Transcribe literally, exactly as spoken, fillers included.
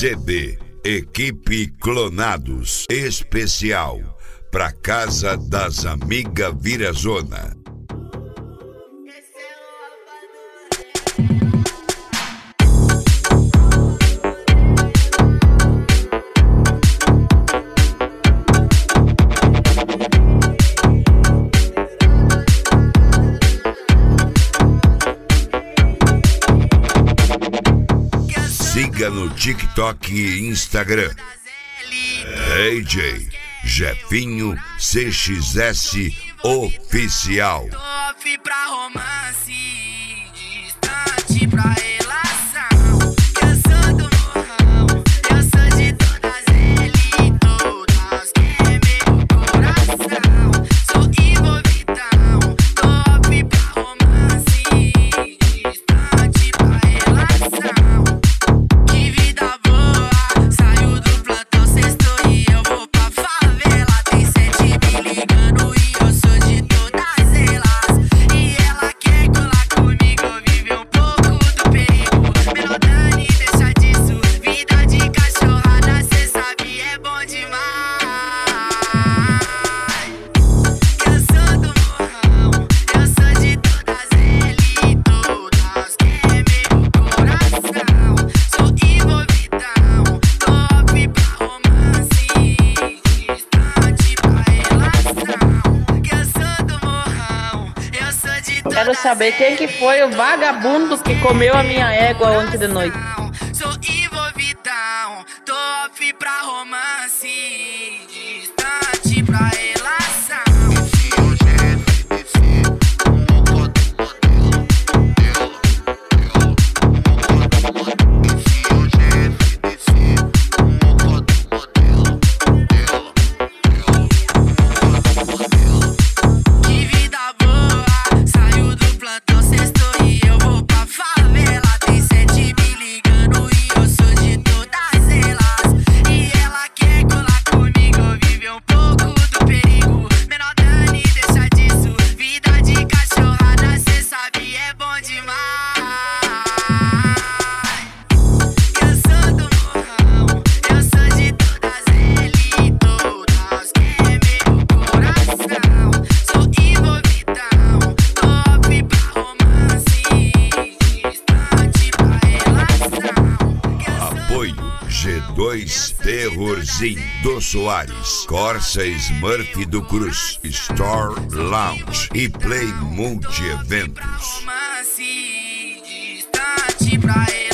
Z B, equipe Clonados, especial pra Casa das Amigas Virazona. Siga no TikTok e Instagram D J Jefinho C X S Oficial. Top pra romance, distante pra relação. Eu sou do morrão, eu sou de todas eles, todas querem meu coração. Sou envolvidão, top pra romance, distante pra relação. Que vida boa, saio do plantão sexto e eu vou pra favela. Tem sete me ligando e eu sou de todas elas. E ela quer colar comigo, viver um pouco do perigo. Menor Dani, deixa disso, vida de cachorrada, cê sabe, é bom demais. Eu sou do morrão, eu sou de todas eles, todas querem meu coração. Sou envolvidão, top pra romance, distante pra relação. Eu sou do morrão, eu sou de todas. Quero saber quem que foi o vagabundo que comeu a minha égua ontem de noite. Sou envolvidão, top pra romance, distante pra relação. Que vida boa, saio do plantão sexto e eu vou pra favela. Tem sete me ligando e eu sou de todas elas. E ela quer colar comigo, viver um pouco do perigo. Menor Dani, deixa disso, vida de cachorrada, cê sabe, é bom demais. Eu sou do morrão, eu sou de todas eles, todas querem meu coração. Sou envolvidão, top pra romance, distante pra relação. Apoio G dois Terrorzinho do Soares, Corsa Smurf do Cruz, Store Lounge e Play Multi Eventos. Romance, distante pra relação.